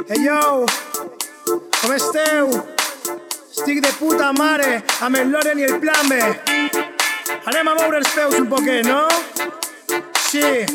Hey yo, com esteu? Estic de puta mare amb el Loren i el Plan B. Anem a moure els peus un poquet, no? Sí,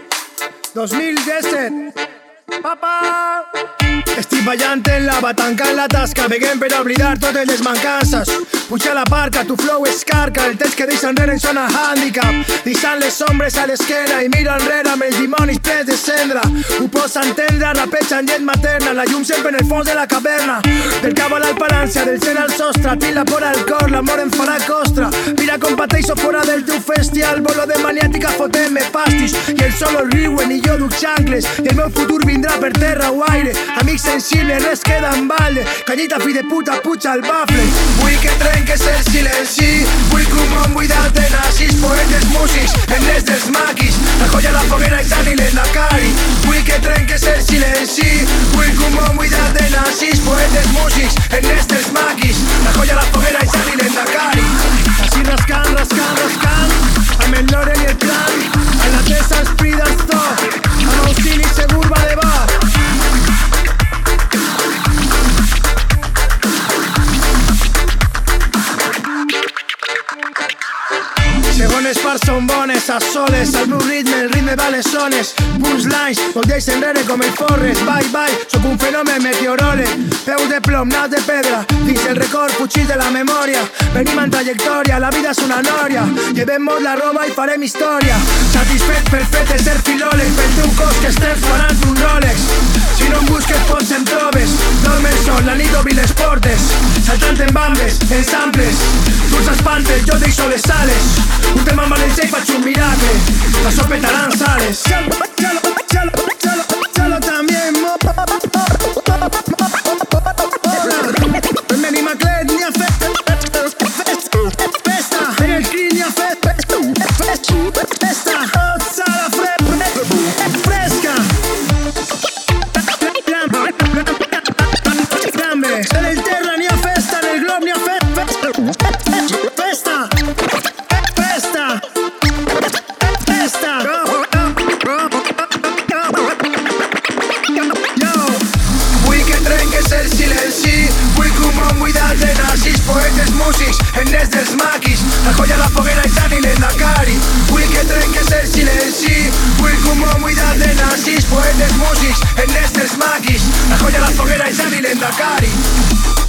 2017. Papa! Estic ballant en lava, tancant la tasca, beguent per oblidar totes les mancances. Puja a la barca, tu flow es carca, el temps que deixa enrere en zona handicap. Deixant les ombres a l'esquena i miro enrere amb els dimonis plens de cendra. Ho pots entendre, rapeja en llet materna, la llum sempre en el fons de la caverna. Del cabo a l'alparància, del cel al sostre, pila por al cor, l'amor em farà costra. Mira com pateixo fora del teu festival, bolo de maniàtica fotent-me pastis. I el solo riuen i jo duc xancles, i el meu futur vindrà per terra o aire. Amics sensibles, res queda en balde, canyita fi de puta, puja al bafle. Vull que trenques el silenci, vull que un món buidat de nazis, poetes músics, en les dels maquis, la joia, la foguera i Sani l'Endacari. Vull que trenques el silenci, vull que un món buidat de nazis, poetes músics, en les dels maquis, la joia, la foguera i Sani l'Endacari. Així rascant, rascant, rascant, amb el Loren i el Plan, en la tesa els prides tot, amb auxili segur va de bar. Segones parts són bones, a soles, al meu ritme, el ritme va les zones. Punchlines, volteis enrere com el Forrest. Bye bye, sóc un fenomen meteoròleg. Peus de plom, nas de pedra, dins el record, fugit de la memòria. Venim en trajectòria, la vida és una nòria. Llevem-nos la roba i farem història. Satisfet per fet de ser filòleg, pel teu cos que estem farant un Rolex. Si no em busques pots em trobes, dorme el sol, la nit obri les portes. Saltant en bambes, en samples, tu els espantes, jo deixo les sales. Un tema amb València i faig un miracle, la sopetaran sales. Chalo también venim a Clet ni a festa, en el crin ni a festa, sala fresca, en el terra ni a festa, en el glob ni a festa. El silenci, vull que un món buidat de nazis, poetes músics, en les dels maquis, la joia, la foguera i Sani l'Endacari. Vull que trenques el silenci, vull que un món buidat de nazis, poetes músics, en les dels maquis, la joia, la foguera i Sani l'Endacari.